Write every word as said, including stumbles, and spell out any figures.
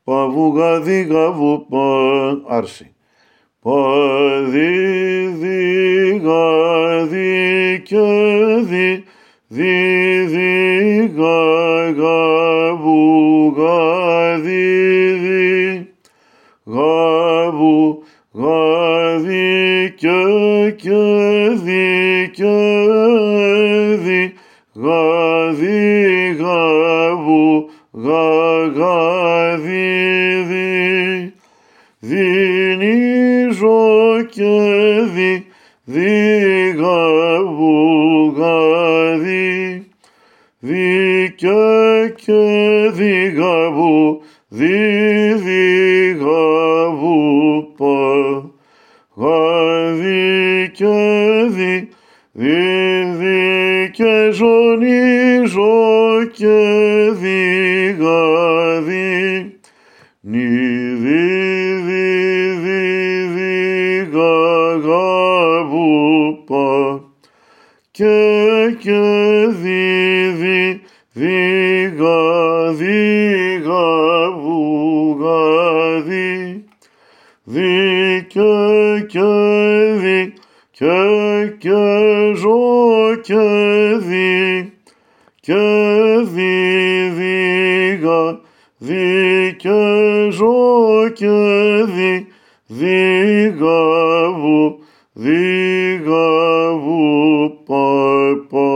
Παβουγα δίγα βουπα άρση. Παδί δίγα δι και δι δι δίγα γαβουγα δι δι γαβου γαδι και και δι και δι γαδι γαβου γαγαδι δι δινίζο και δι δι γαβου γαδι δι και και δι γαβου δι δι γαβου πα γαδι και δι δι δι και ζωνίζο και δι γαδι νι δι δι δι δι γα γαβου πα και και δι δι δι γα δι γαβου γαδι δι και και δι και και ζω και δι και δι δι γα δι και ζω και δι δι γαβου δι γαβου πα πα